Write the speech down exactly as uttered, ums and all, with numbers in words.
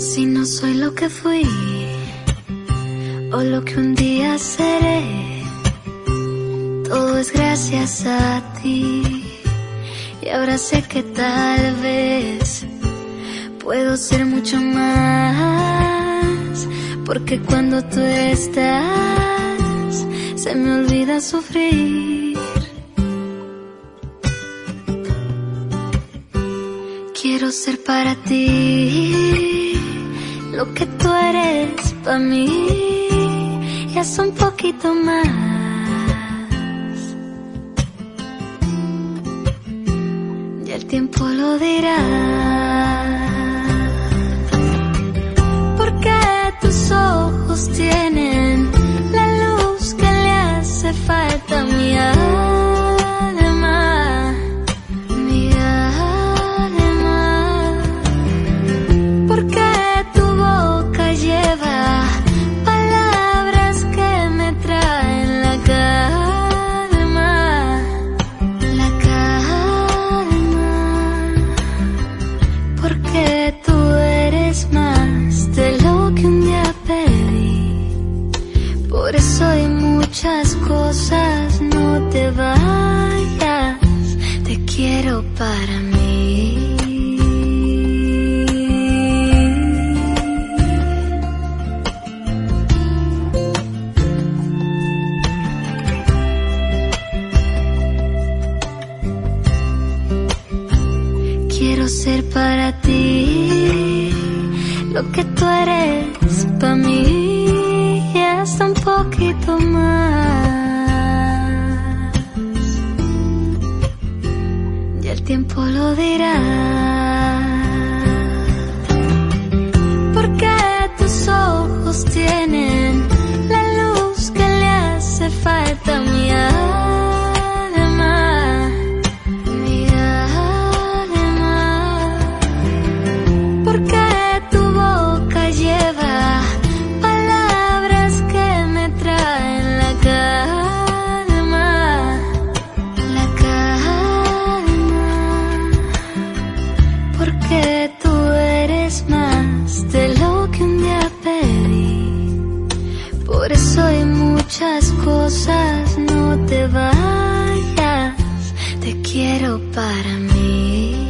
Si no soy lo que fui o lo que un día seré, todo es gracias a ti. Y ahora sé que tal vez puedo ser mucho más, porque cuando tú estás se me olvida sufrir. Quiero ser para ti lo que tú eres para mí, y hasta un poquito más. Y el tiempo lo dirá, porque tus ojos tienen la luz que le hace falta a mi alma. Muchas cosas, no te vayas, te quiero para mí. Quiero ser para ti lo que tú eres para mí, y hasta un poquito más. Y el tiempo lo dirá, porque tus ojos tienen la luz que le hace falta a mi alma, mi alma, porque tu boca lleva palabras que me traen la calma, la calma, porque tú eres más de lo que un día pedí. Por eso hay muchas cosas, no te vayas, te quiero para mí.